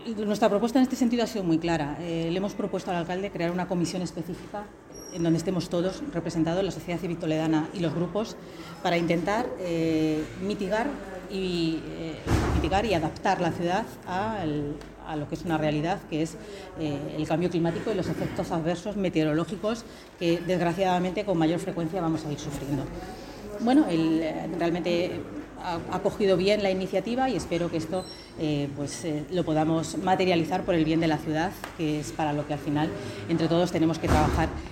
Nuestra propuesta en este sentido ha sido muy clara. Le hemos propuesto al alcalde crear una comisión específica en donde estemos todos representados, la sociedad civil toledana y los grupos, para intentar mitigar y adaptar la ciudad a lo que es una realidad, que es el cambio climático y los efectos adversos meteorológicos que desgraciadamente con mayor frecuencia vamos a ir sufriendo. Bueno, él realmente ha cogido bien la iniciativa y espero que esto lo podamos materializar por el bien de la ciudad, que es para lo que al final entre todos tenemos que trabajar